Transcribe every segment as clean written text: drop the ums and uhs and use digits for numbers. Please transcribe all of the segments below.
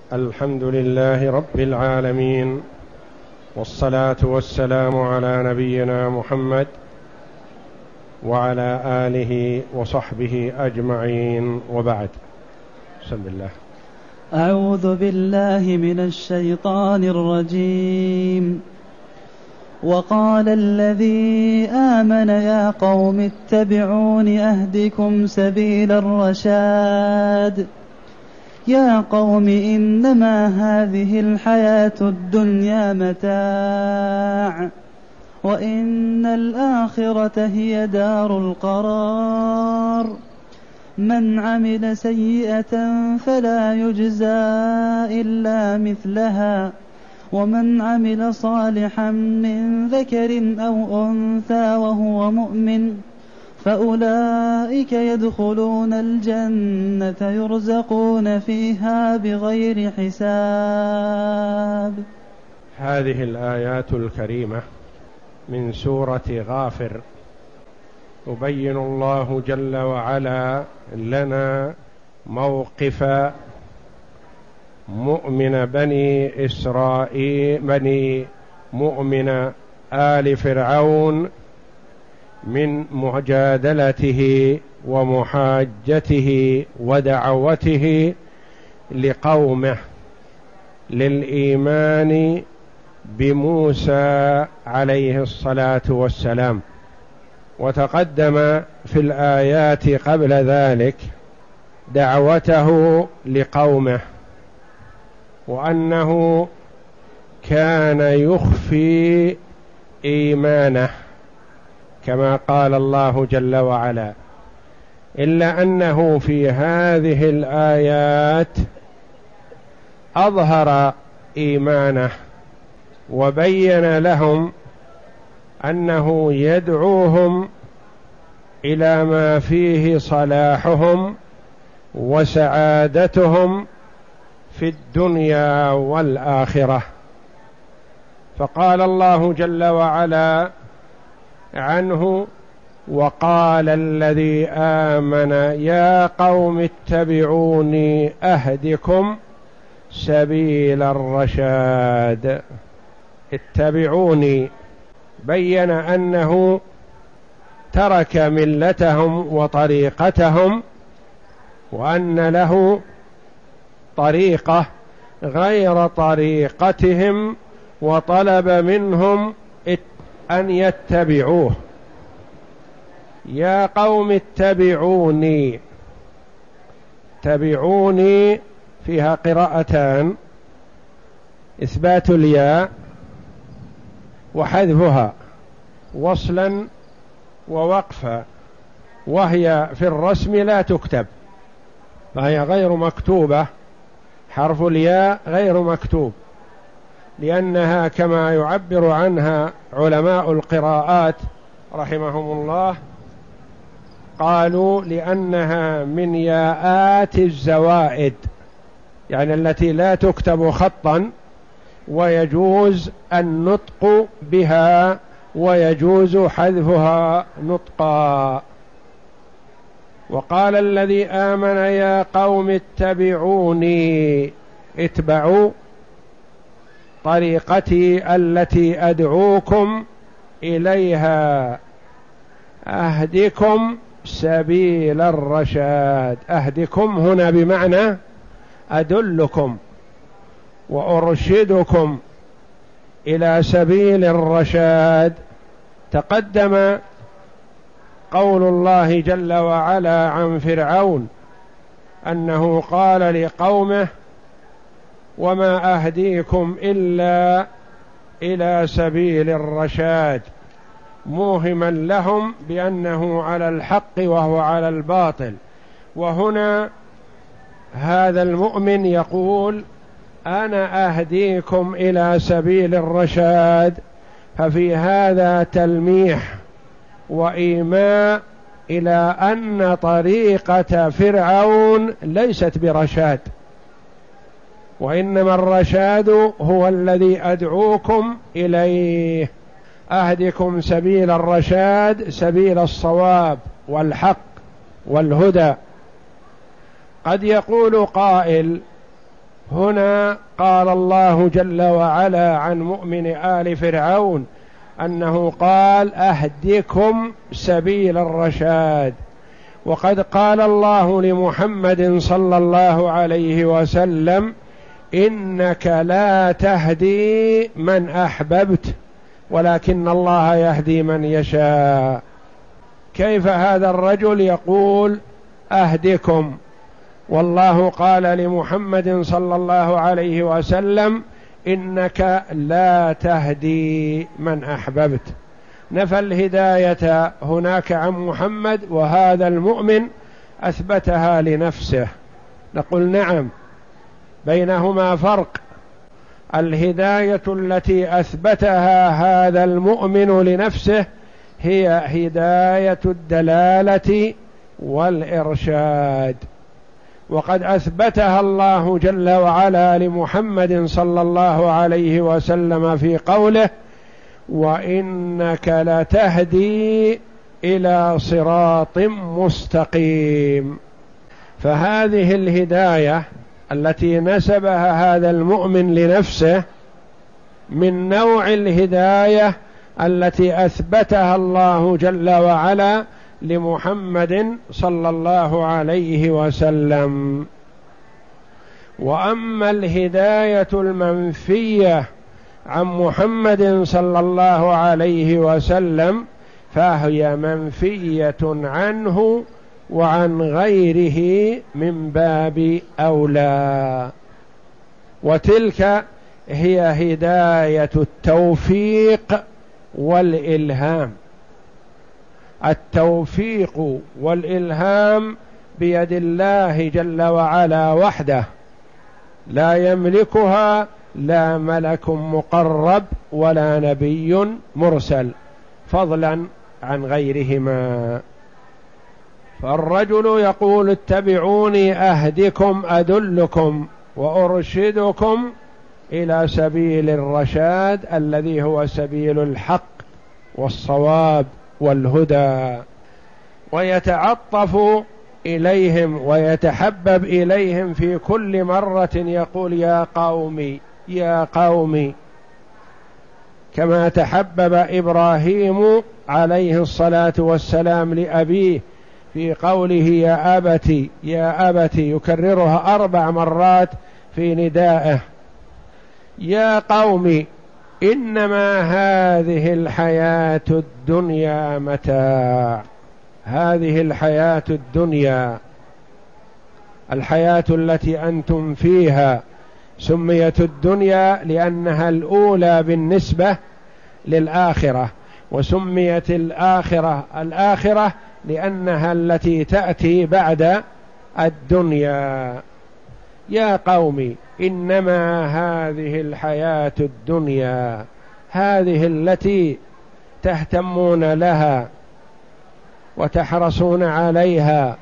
الحمد لله رب العالمين، والصلاة والسلام على نبينا محمد وعلى آله وصحبه أجمعين، وبعد. بسم الله. أعوذ بالله من الشيطان الرجيم. وقال الذي آمن يا قوم اتبعون أهدكم سبيل الرشاد. يا قوم إنما هذه الحياة الدنيا متاع، وإن الآخرة هي دار القرار. من عمل سيئة فلا يجزى إلا مثلها، ومن عمل صالحا من ذكر أو أنثى وهو مؤمن فأولئك يدخلون الجنة يرزقون فيها بغير حساب. هذه الآيات الكريمة من سورة غافر يبين الله جل وعلا لنا موقف مؤمن بني إسرائيل، مؤمن آل فرعون من مجادلته ومحاجته ودعوته لقومه للإيمان بموسى عليه الصلاة والسلام. وتقدم في الآيات قبل ذلك دعوته لقومه، وأنه كان يخفي إيمانه كما قال الله جل وعلا، إلا أنه في هذه الآيات أظهر إيمانه وبين لهم أنه يدعوهم إلى ما فيه صلاحهم وسعادتهم في الدنيا والآخرة. فقال الله جل وعلا عنه: وقال الذي آمن يا قوم اتبعوني أهدكم سبيل الرشاد. اتبعوني، بين أنه ترك ملتهم وطريقتهم، وأن له طريقة غير طريقتهم، وطلب منهم أن يتبعوه. يا قوم اتبعوني، اتبعوني فيها قراءتان: إثبات الياء وحذفها وصلا ووقفا، وهي في الرسم لا تكتب، فهي غير مكتوبة، حرف الياء غير مكتوب، لأنها كما يعبر عنها علماء القراءات رحمهم الله قالوا لأنها من ياءات الزوائد، يعني التي لا تكتب خطا ويجوز النطق بها ويجوز حذفها نطقا. وقال الذي آمن يا قوم اتبعوني، اتبعوا طريقتي التي أدعوكم إليها، أهدكم سبيل الرشاد. أهدكم هنا بمعنى أدلكم وأرشدكم إلى سبيل الرشاد. تقدم قول الله جل وعلا عن فرعون أنه قال لقومه: وما أهديكم إلا إلى سبيل الرشاد، موهما لهم بأنه على الحق وهو على الباطل. وهنا هذا المؤمن يقول: أنا أهديكم إلى سبيل الرشاد، ففي هذا تلميح وإيماء إلى أن طريقة فرعون ليست برشاد، وإنما الرشاد هو الذي أدعوكم إليه. أهدكم سبيل الرشاد، سبيل الصواب والحق والهدى. قد يقول قائل: هنا قال الله جل وعلا عن مؤمن آل فرعون أنه قال أهدكم سبيل الرشاد، وقد قال الله لمحمد صلى الله عليه وسلم إنك لا تهدي من أحببت ولكن الله يهدي من يشاء. كيف هذا الرجل يقول أهدكم والله قال لمحمد صلى الله عليه وسلم إنك لا تهدي من أحببت؟ نفى الهداية هناك عن محمد وهذا المؤمن أثبتها لنفسه. نقول نعم، بينهما فرق. الهداية التي أثبتها هذا المؤمن لنفسه هي هداية الدلالة والإرشاد، وقد أثبتها الله جل وعلا لمحمد صلى الله عليه وسلم في قوله وإنك لتهدي إلى صراط مستقيم. فهذه الهداية التي نسبها هذا المؤمن لنفسه من نوع الهداية التي أثبتها الله جل وعلا لمحمد صلى الله عليه وسلم. وأما الهداية المنفية عن محمد صلى الله عليه وسلم فهي منفية عنه وعن غيره من باب أولى، وتلك هي هداية التوفيق والإلهام. التوفيق والإلهام بيد الله جل وعلا وحده، لا يملكها لا ملك مقرب ولا نبي مرسل فضلا عن غيرهما. فالرجل يقول اتبعوني أهدكم أدلكم وأرشدكم إلى سبيل الرشاد الذي هو سبيل الحق والصواب والهدى، ويتعطف إليهم ويتحبب إليهم في كل مرة يقول يا قومي يا قومي، كما تحبب إبراهيم عليه الصلاة والسلام لأبيه في قوله يا أبتي يا أبتي، يكررها 4 مرات في ندائه. يا قوم إنما هذه الحياة الدنيا متاع. هذه الحياة الدنيا، الحياة التي أنتم فيها، سميت الدنيا لأنها الأولى بالنسبة للآخرة، وسميت الآخرة لأنها التي تأتي بعد الدنيا. يا قوم إنما هذه الحياة الدنيا، هذه التي تهتمون لها وتحرصون عليها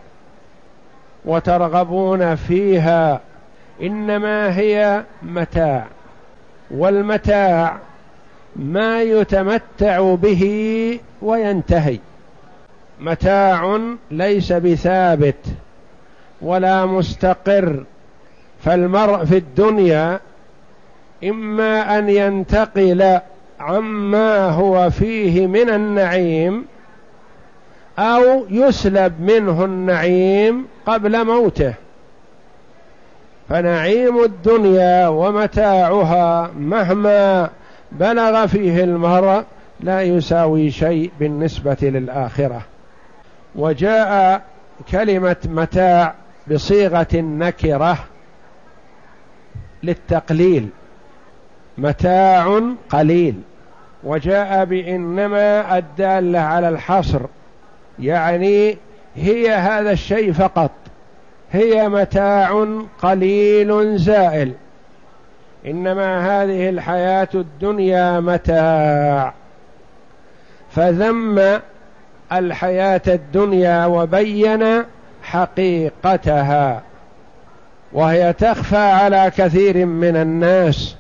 وترغبون فيها، إنما هي متاع، والمتاع ما يتمتع به وينتهي، متاع ليس بثابت ولا مستقر. فالمرء في الدنيا إما أن ينتقل عما هو فيه من النعيم أو يسلب منه النعيم قبل موته. فنعيم الدنيا ومتاعها مهما بلغ فيه المرء لا يساوي شيء بالنسبة للآخرة. وجاء كلمة متاع بصيغة النكرة للتقليل، متاع قليل، وجاء بإنما الدالة على الحصر، يعني هي هذا الشيء فقط، هي متاع قليل زائل، إنما هذه الحياة الدنيا متاع. فذم الحياة الدنيا وبين حقيقتها، وهي تخفى على كثير من الناس.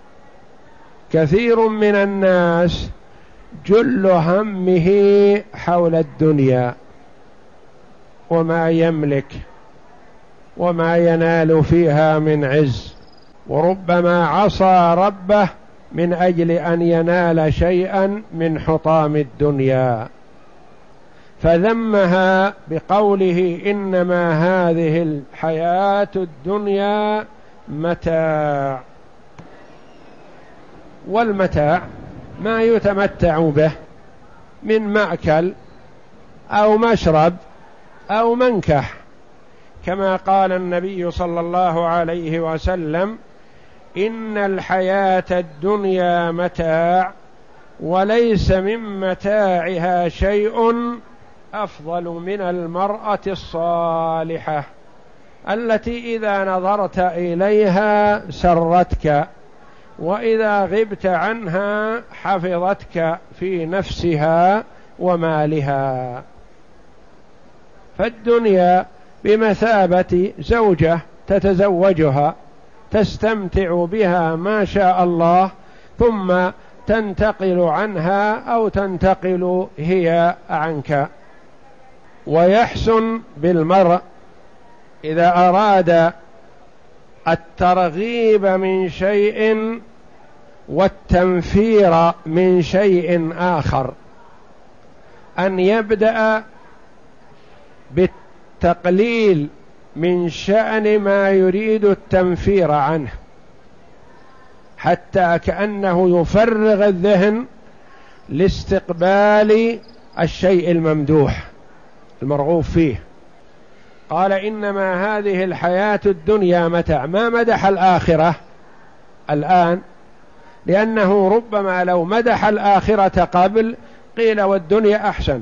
كثير من الناس جل همه حول الدنيا وما يملك وما ينال فيها من عز وربما عصى ربه من أجل أن ينال شيئا من حطام الدنيا، فذمها بقوله إنما هذه الحياة الدنيا متاع. والمتاع ما يتمتع به من مأكل أو مشرب أو منكح، كما قال النبي صلى الله عليه وسلم: إن الحياة الدنيا متاع وليس من متاعها شيء أفضل من المرأة الصالحة التي إذا نظرت إليها سرتك، وإذا غبت عنها حفظتك في نفسها ومالها. فالدنيا بمثابة زوجة تتزوجها تستمتع بها ما شاء الله، ثم تنتقل عنها أو تنتقل هي عنك. ويحسن بالمرء إذا أراد الترغيب من شيء والتنفير من شيء آخر أن يبدأ بالتقليل من شأن ما يريد التنفير عنه، حتى كأنه يفرغ الذهن لاستقبال الشيء الممدوح المرغوب فيه. قال: إنما هذه الحياة الدنيا متاع، ما مدح الآخرة الآن، لأنه ربما لو مدح الآخرة قبل قيل والدنيا أحسن،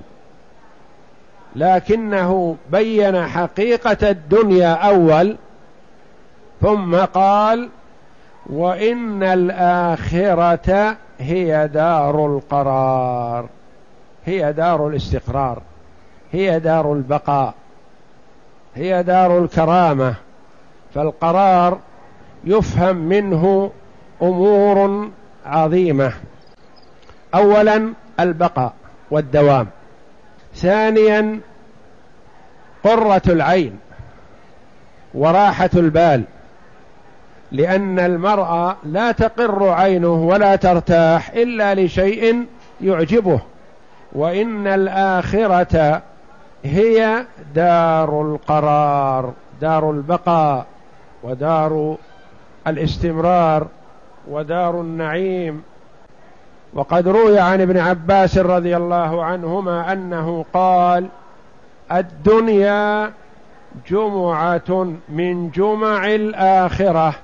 لكنه بين حقيقة الدنيا أول، ثم قال: وإن الآخرة هي دار القرار، هي دار الاستقرار، هي دار البقاء، هي دار الكرامة. فالقرار يفهم منه أمور عظيمة: أولا البقاء والدوام، ثانيا قرة العين وراحة البال، لأن المرء لا تقر عينه ولا ترتاح إلا لشيء يعجبه. وإن الآخرة هي دار القرار، دار البقاء ودار الاستمرار ودار النعيم. وقد روي عن ابن عباس رضي الله عنهما أنه قال: الدنيا جمعة من جمع الآخرة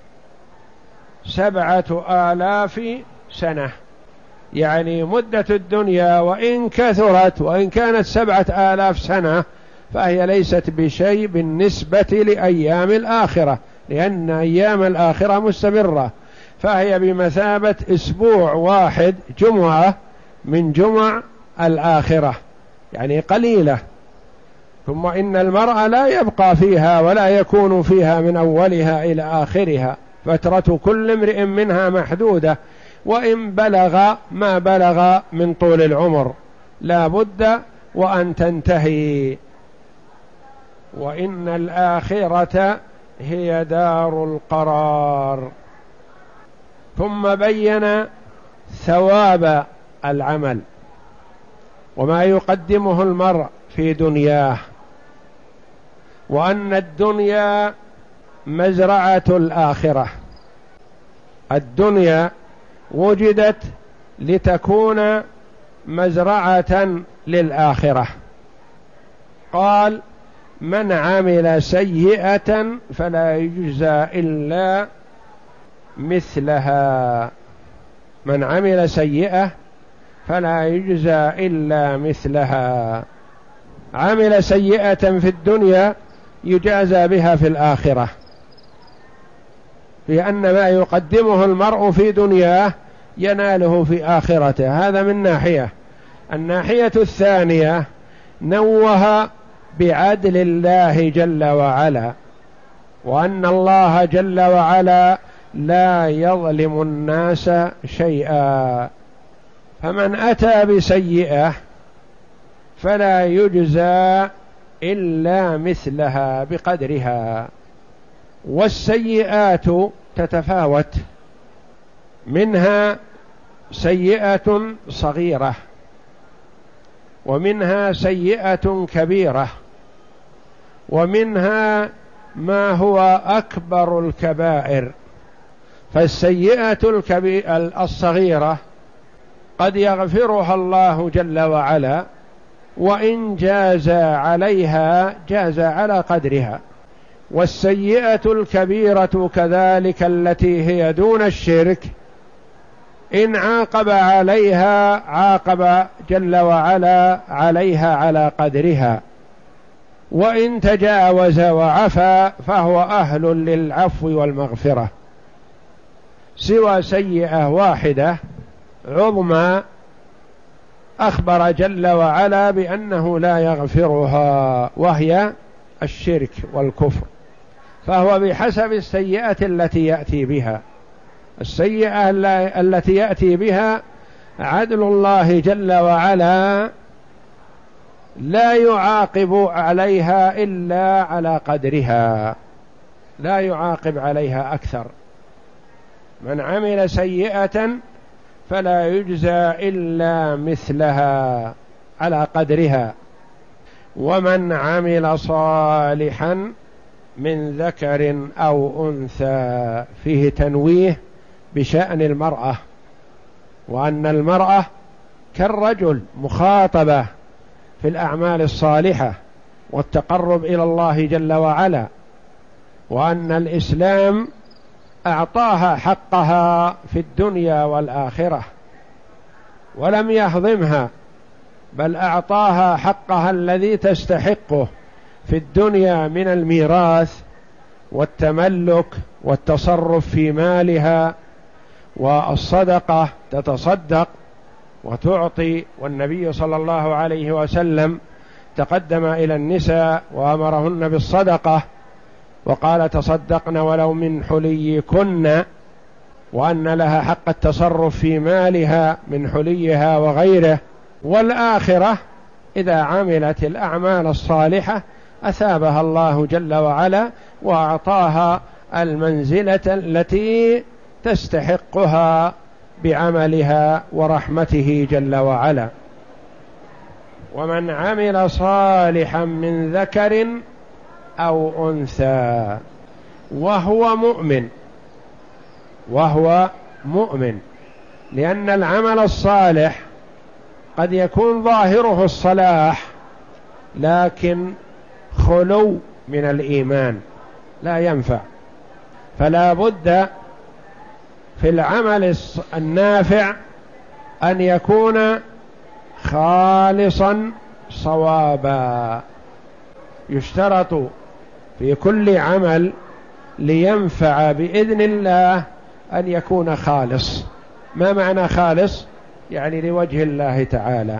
7000 سنة، يعني مدة الدنيا وإن كثرت وإن كانت 7000 سنة فهي ليست بشيء بالنسبة لأيام الآخرة، لأن أيام الآخرة مستمرة، فهي بمثابة أسبوع واحد، جمعة من جمع الآخرة، يعني قليلة. ثم إن المرء لا يبقى فيها ولا يكون فيها من أولها إلى آخرها، فترة كل امرئ منها محدودة، وإن بلغ ما بلغ من طول العمر لا بد وأن تنتهي. وإن الآخرة هي دار القرار. ثم بين ثواب العمل وما يقدمه المرء في دنياه، وأن الدنيا مزرعة الآخرة. الدنيا وجدت لتكون مزرعة للآخرة. قال: من عمل سيئة فلا يجزى إلا مثلها، من عمل سيئة فلا يجزى إلا مثلها. عمل سيئة في الدنيا يجازى بها في الآخرة، لأن ما يقدمه المرء في دنياه يناله في آخرته. هذا من ناحية. الناحية الثانية نوه بعدل الله جل وعلا، وأن الله جل وعلا لا يظلم الناس شيئا، فمن أتى بسيئة فلا يجزى إلا مثلها بقدرها. والسيئات تتفاوت، منها سيئة صغيرة ومنها سيئة كبيرة ومنها ما هو أكبر الكبائر. فالسيئة الصغيرة قد يغفرها الله جل وعلا، وإن جاز عليها جاز على قدرها. والسيئة الكبيرة كذلك التي هي دون الشرك إن عاقب عليها عاقب جل وعلا عليها على قدرها، وإن تجاوز وعفى فهو أهل للعفو والمغفرة، سوى سيئة واحدة عظمى أخبر جل وعلا بأنه لا يغفرها، وهي الشرك والكفر، فهو بحسب السيئة التي يأتي بها. السيئة التي يأتي بها عدل الله جل وعلا لا يعاقب عليها إلا على قدرها، لا يعاقب عليها أكثر. من عمل سيئة فلا يجزى إلا مثلها على قدرها. ومن عمل صالحا من ذكر أو أنثى، فيه تنويه بشأن المرأة، وأن المرأة كالرجل مخاطبة في الأعمال الصالحة والتقرب إلى الله جل وعلا، وأن الإسلام أعطاها حقها في الدنيا والآخرة ولم يهضمها، بل أعطاها حقها الذي تستحقه في الدنيا من الميراث والتملك والتصرف في مالها والصدقة، تتصدق وتعطي. والنبي صلى الله عليه وسلم تقدم إلى النساء وأمرهن بالصدقة وقال تصدقن ولو من حليكن، وأن لها حق التصرف في مالها من حليها وغيره. والآخرة إذا عملت الأعمال الصالحة أثابها الله جل وعلا وأعطاها المنزلة التي تستحقها بعملها ورحمته جل وعلا. ومن عمل صالحا من ذكر أو أنثى وهو مؤمن، لأن العمل الصالح قد يكون ظاهره الصلاح لكن خلو من الإيمان لا ينفع، فلا بد في العمل النافع أن يكون خالصا صوابا. يشترط في كل عمل لينفع بإذن الله أن يكون خالص. ما معنى خالص؟ يعني لوجه الله تعالى،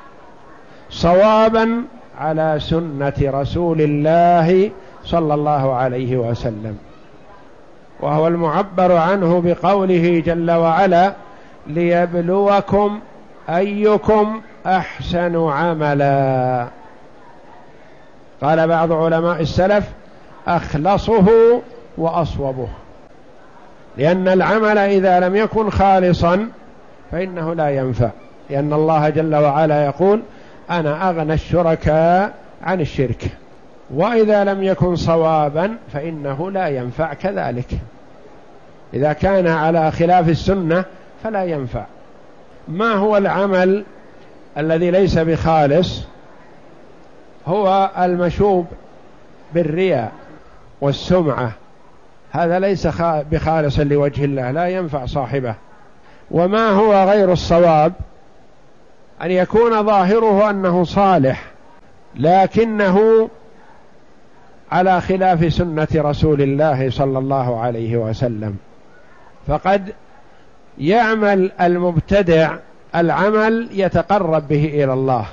صوابا على سنة رسول الله صلى الله عليه وسلم، وهو المعبر عنه بقوله جل وعلا ليبلوكم أيكم أحسن عملا. قال بعض علماء السلف أخلصه وأصوبه، لأن العمل إذا لم يكن خالصا فإنه لا ينفع، لأن الله جل وعلا يقول أنا أغنى الشركاء عن الشرك. وإذا لم يكن صوابا فإنه لا ينفع كذلك، إذا كان على خلاف السنة فلا ينفع. ما هو العمل الذي ليس بخالص؟ هو المشوب بالرياء والسمعة، هذا ليس بخالص لوجه الله، لا ينفع صاحبه. وما هو غير الصواب؟ أن يكون ظاهره أنه صالح لكنه على خلاف سنة رسول الله صلى الله عليه وسلم. فقد يعمل المبتدع العمل يتقرب به إلى الله،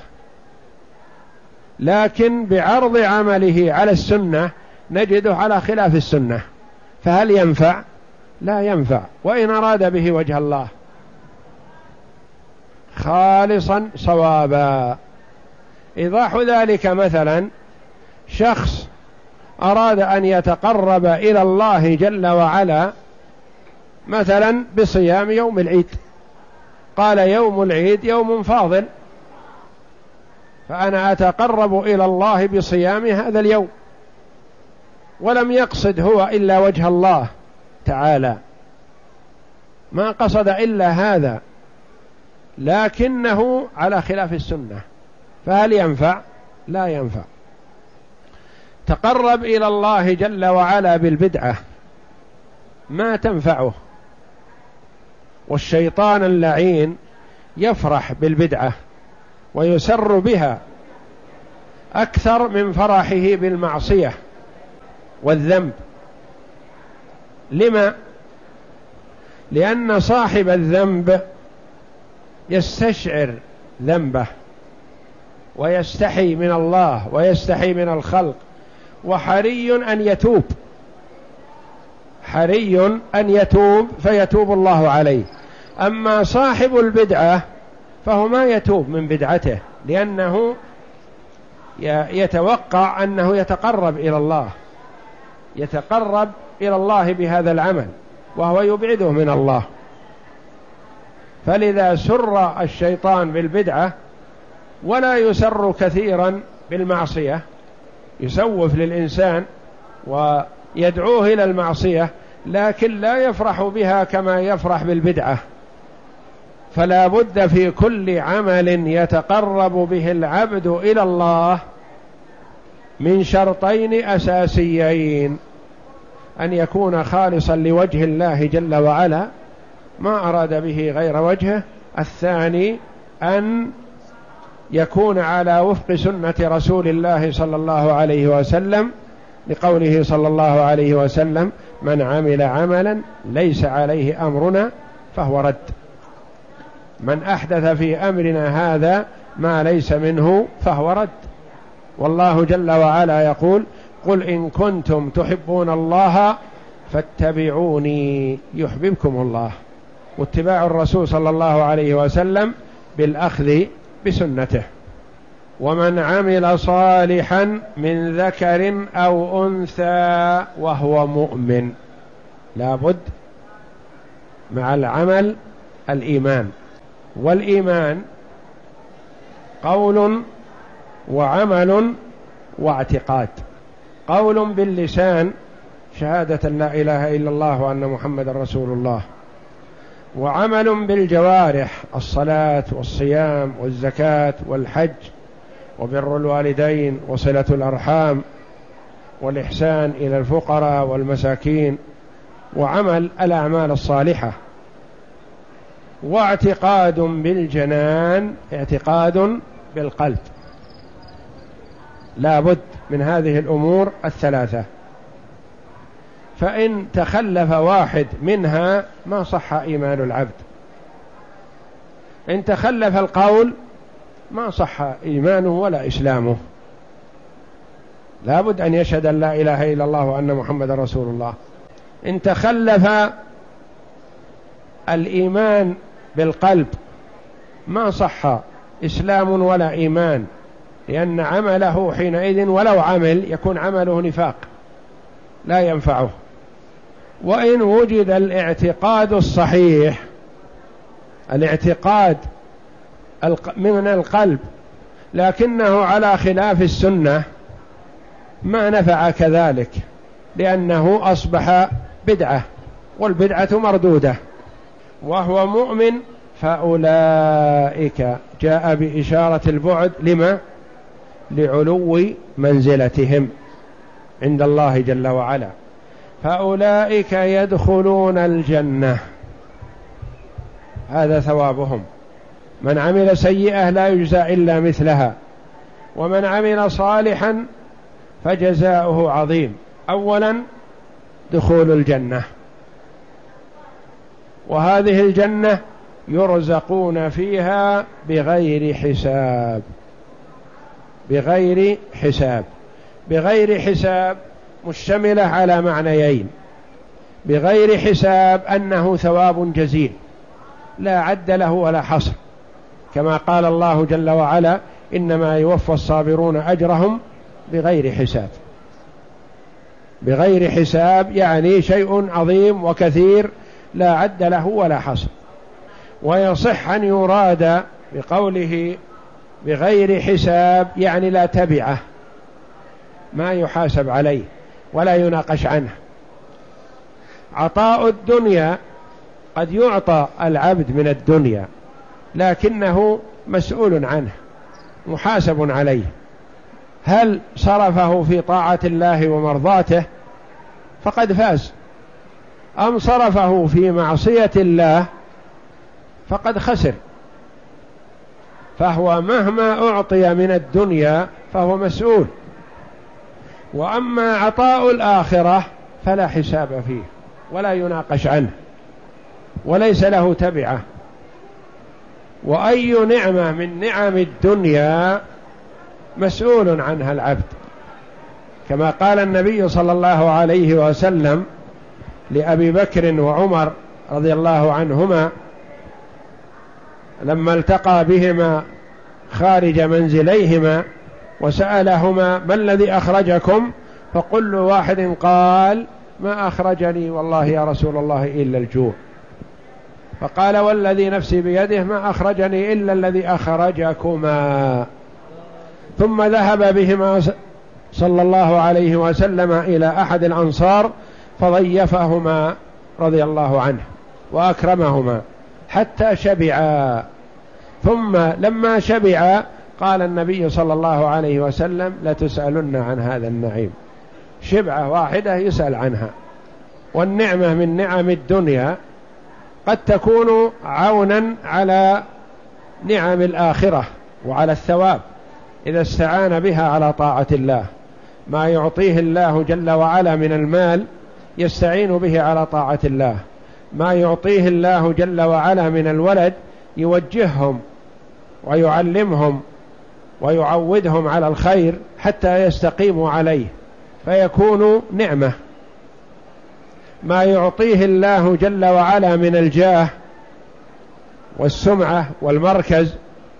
لكن بعرض عمله على السنة نجده على خلاف السنة، فهل ينفع؟ لا ينفع، وإن أراد به وجه الله خالصا صوابا. إيضاح ذلك مثلا شخص أراد أن يتقرب إلى الله جل وعلا مثلا بصيام يوم العيد، قال يوم العيد يوم فاضل، فأنا أتقرب إلى الله بصيام هذا اليوم، ولم يقصد هو إلا وجه الله تعالى، ما قصد إلا هذا، لكنه على خلاف السنة، فهل ينفع؟ لا ينفع. تقرب إلى الله جل وعلا بالبدعة ما تنفعه، والشيطان اللعين يفرح بالبدعة ويسر بها أكثر من فرحه بالمعصية والذنب. لما؟ لأن صاحب الذنب يستشعر ذنبه ويستحي من الله ويستحي من الخلق، وحري أن يتوب، حري أن يتوب فيتوب الله عليه. أما صاحب البدعة فهو ما يتوب من بدعته، لأنه يتوقع أنه يتقرب إلى الله، يتقرب إلى الله بهذا العمل وهو يبعده من الله. فلذا سر الشيطان بالبدعة ولا يسر كثيرا بالمعصية، يسوف للإنسان ويدعوه إلى المعصية، لكن لا يفرح بها كما يفرح بالبدعة. فلا بد في كل عمل يتقرب به العبد إلى الله من شرطين أساسيين: أن يكون خالصا لوجه الله جل وعلا ما أراد به غير وجهه، الثاني أن يكون على وفق سنة رسول الله صلى الله عليه وسلم، لقوله صلى الله عليه وسلم: من عمل عملا ليس عليه أمرنا فهو رد. من أحدث في أمرنا هذا ما ليس منه فهو رد. والله جل وعلا يقول: قل إن كنتم تحبون الله فاتبعوني يحببكم الله. واتباع الرسول صلى الله عليه وسلم بالأخذ بسنته. ومن عمل صالحا من ذكر أو أنثى وهو مؤمن، لابد مع العمل الإيمان، والإيمان قول وعمل واعتقاد. قول باللسان شهادة لا إله إلا الله وأن محمد رسول الله، وعمل بالجوارح الصلاة والصيام والزكاة والحج وبر الوالدين وصلة الأرحام والإحسان إلى الفقراء والمساكين، وعمل الأعمال الصالحة. واعتقاد بالجنان، اعتقاد بالقلب. لا بد من هذه الأمور الثلاثة، فإن تخلف واحد منها ما صح إيمان العبد. إن تخلف القول ما صح إيمانه ولا إسلامه. لا بد أن يشهد أن لا إله إلا الله وأن محمد رسول الله. إن تخلف الإيمان بالقلب ما صح إسلام ولا إيمان، لأن عمله حينئذ ولو عمل يكون عمله نفاق لا ينفعه. وإن وجد الاعتقاد الصحيح، الاعتقاد من القلب لكنه على خلاف السنة، ما نفع كذلك، لأنه أصبح بدعة، والبدعة مردودة. وهو مؤمن فأولئك جاء بإشارة البعد، لما؟ لعلو منزلتهم عند الله جل وعلا. فأولئك يدخلون الجنة، هذا ثوابهم. من عمل سيئة لا يجزى إلا مثلها، ومن عمل صالحا فجزاؤه عظيم. أولا دخول الجنة، وهذه الجنة يرزقون فيها بغير حساب. بغير حساب، بغير حساب مشتملة على معنيين: بغير حساب أنه ثواب جزيل لا عد له ولا حصر، كما قال الله جل وعلا: إنما يوفى الصابرون أجرهم بغير حساب. بغير حساب يعني شيء عظيم وكثير لا عد له ولا حصر. ويصح أن يراد بقوله بغير حساب يعني لا تبعه، ما يحاسب عليه ولا يناقش عنه. عطاء الدنيا قد يعطى العبد من الدنيا لكنه مسؤول عنه محاسب عليه، هل صرفه في طاعة الله ومرضاته فقد فاز، أم صرفه في معصية الله فقد خسر. فهو مهما أعطي من الدنيا فهو مسؤول. وأما عطاء الآخرة فلا حساب فيه ولا يناقش عنه وليس له تبعة. وأي نعمة من نعم الدنيا مسؤول عنها العبد، كما قال النبي صلى الله عليه وسلم لأبي بكر وعمر رضي الله عنهما لما التقى بهما خارج منزليهما وسألهما ما الذي أخرجكم، فكل واحد قال ما أخرجني والله يا رسول الله إلا الجوع. فقال والذي نفسي بيده ما أخرجني إلا الذي أخرجكما. ثم ذهب بهما صلى الله عليه وسلم إلى أحد الأنصار فضيفهما رضي الله عنه وأكرمهما حتى شبعا. ثم لما شبعا قال النبي صلى الله عليه وسلم لتسألن عن هذا النعيم. شبعة واحدة يسأل عنها. والنعمة من نعم الدنيا قد تكون عونا على نعم الآخرة وعلى الثواب إذا استعان بها على طاعة الله. ما يعطيه الله جل وعلا من المال يستعين به على طاعة الله، ما يعطيه الله جل وعلا من الولد يوجههم ويعلمهم ويعودهم على الخير حتى يستقيموا عليه فيكون نعمة. ما يعطيه الله جل وعلا من الجاه والسمعة والمركز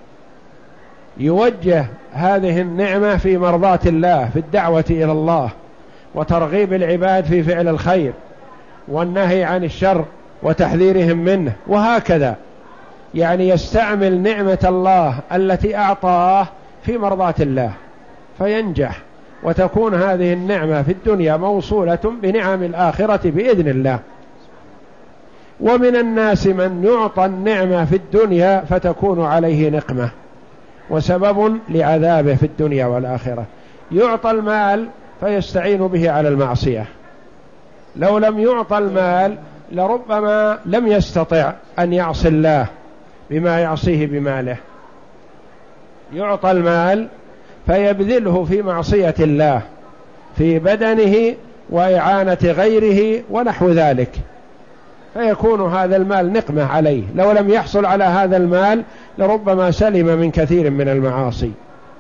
يوجه هذه النعمة في مرضاة الله، في الدعوة إلى الله وترغيب العباد في فعل الخير والنهي عن الشر وتحذيرهم منه، وهكذا يعني يستعمل نعمة الله التي أعطاه في مرضاة الله فينجح، وتكون هذه النعمة في الدنيا موصولة بنعم الآخرة بإذن الله. ومن الناس من يعطى النعمة في الدنيا فتكون عليه نقمة وسبب لعذابه في الدنيا والآخرة. يعطى المال فيستعين به على المعصية، لو لم يعطى المال لربما لم يستطع أن يعصي الله بما يعصيه بماله. يعطى المال فيبذله في معصية الله في بدنه وإعانة غيره ونحو ذلك، فيكون هذا المال نقمة عليه. لو لم يحصل على هذا المال لربما سلم من كثير من المعاصي.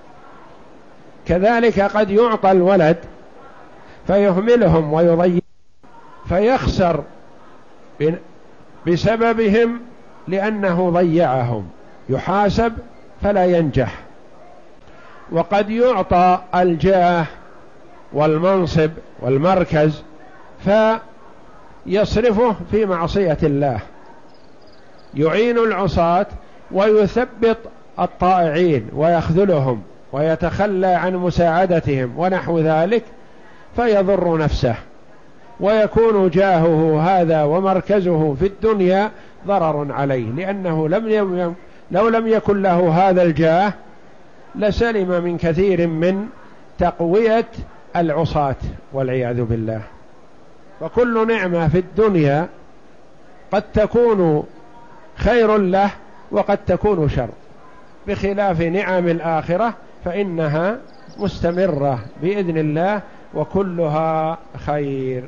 كذلك قد يعطى الولد فيهملهم ويضيع فيخسر بسببهم لأنه ضيعهم، يحاسب فلا ينجح. وقد يعطى الجاه والمنصب والمركز فيصرفه في معصية الله، يعين العصاة ويثبط الطائعين ويخذلهم ويتخلى عن مساعدتهم ونحو ذلك فيضر نفسه، ويكون جاهه هذا ومركزه في الدنيا ضرر عليه، لأنه لو لم يكن له هذا الجاه لسلم من كثير من تقوية العصاة والعياذ بالله. فكل نعمة في الدنيا قد تكون خير له وقد تكون شر، بخلاف نعم الآخرة فإنها مستمرة بإذن الله وكلها خير.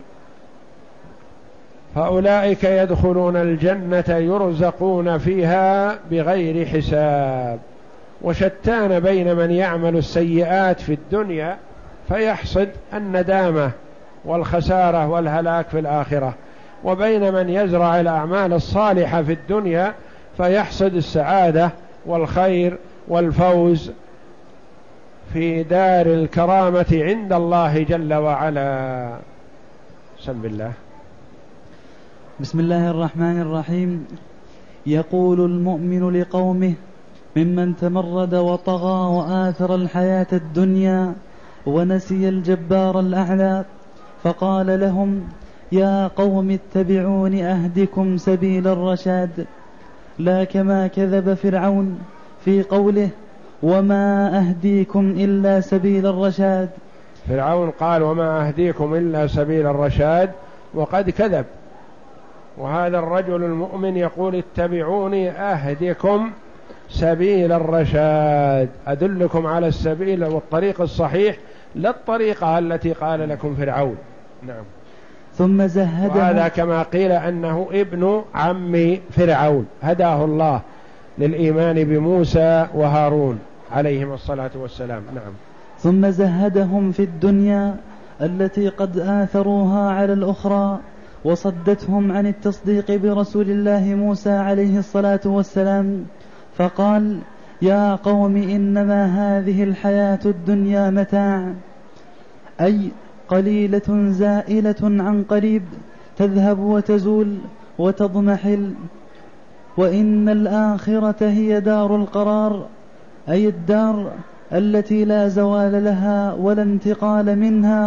فأولئك يدخلون الجنة يرزقون فيها بغير حساب. وشتان بين من يعمل السيئات في الدنيا فيحصد الندامة والخسارة والهلاك في الآخرة، وبين من يزرع الأعمال الصالحة في الدنيا فيحصد السعادة والخير والفوز في دار الكرامة عند الله جل وعلا. بسم الله. بسم الله الرحمن الرحيم. يقول المؤمن لقومه ممن تمرد وطغى وآثر الحياة الدنيا ونسي الجبار الأعلى، فقال لهم: يا قوم اتبعون أهدكم سبيل الرشاد. لا كما كذب فرعون في قوله: وما أهديكم إلا سبيل الرشاد. فرعون قال: وما أهديكم إلا سبيل الرشاد، وقد كذب. وهذا الرجل المؤمن يقول: اتبعوني أهدكم سبيل الرشاد، أدلكم على السبيل والطريق الصحيح، لا الطريقة التي قال لكم فرعون. نعم. ثم زهده. وهذا كما قيل أنه ابن عم فرعون، هداه الله للإيمان بموسى وهارون عليهم الصلاة والسلام. نعم. ثم زهدهم في الدنيا التي قد آثروها على الأخرى، وصدتهم عن التصديق برسول الله موسى عليه الصلاة والسلام، فقال: يا قوم إنما هذه الحياة الدنيا متاع، أي قليلة زائلة عن قريب، تذهب وتزول وتضمحل، وإن الآخرة هي دار القرار، أي الدار التي لا زوال لها ولا انتقال منها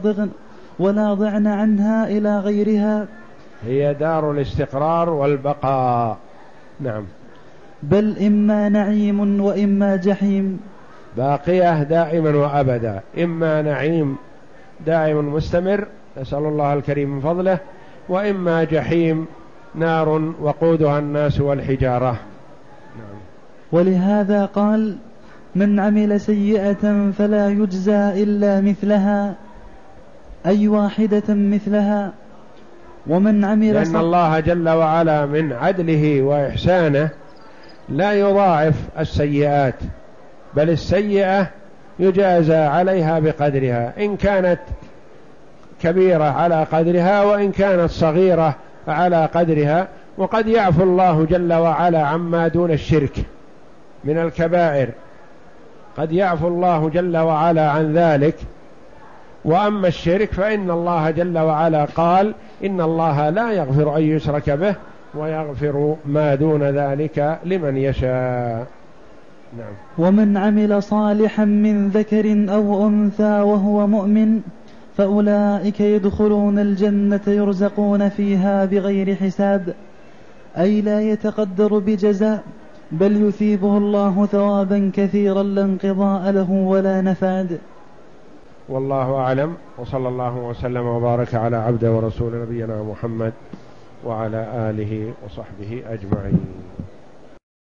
ولا ضعن عنها إلى غيرها، هي دار الاستقرار والبقاء. نعم. بل إما نعيم وإما جحيم، باقية دائما وأبدا، إما نعيم دائم مستمر نسأل الله الكريم من فضله، وإما جحيم نار وقودها الناس والحجارة. نعم. ولهذا قال: من عمل سيئة فلا يجزى إلا مثلها، أي واحدة مثلها. ومن عمل لأن الله جل وعلا من عدله وإحسانه لا يضاعف السيئات، بل السيئة يجازى عليها بقدرها، إن كانت كبيرة على قدرها وإن كانت صغيرة على قدرها. وقد يعفو الله جل وعلا عما دون الشرك من الكبائر، قد يعفو الله جل وعلا عن ذلك. وأما الشرك فإن الله جل وعلا قال: إن الله لا يغفر أن يشرك به ويغفر ما دون ذلك لمن يشاء. نعم. ومن عمل صالحا من ذكر أو أنثى وهو مؤمن فأولئك يدخلون الجنة يرزقون فيها بغير حساب، أي لا يتقدر بجزاء، بل يثيبه الله ثوابا كثيرا لا انقضاء له ولا نفاد. والله أعلم، وصلى الله وسلم وبارك على عبده ورسول نبينا محمد وعلى آله وصحبه أجمعين.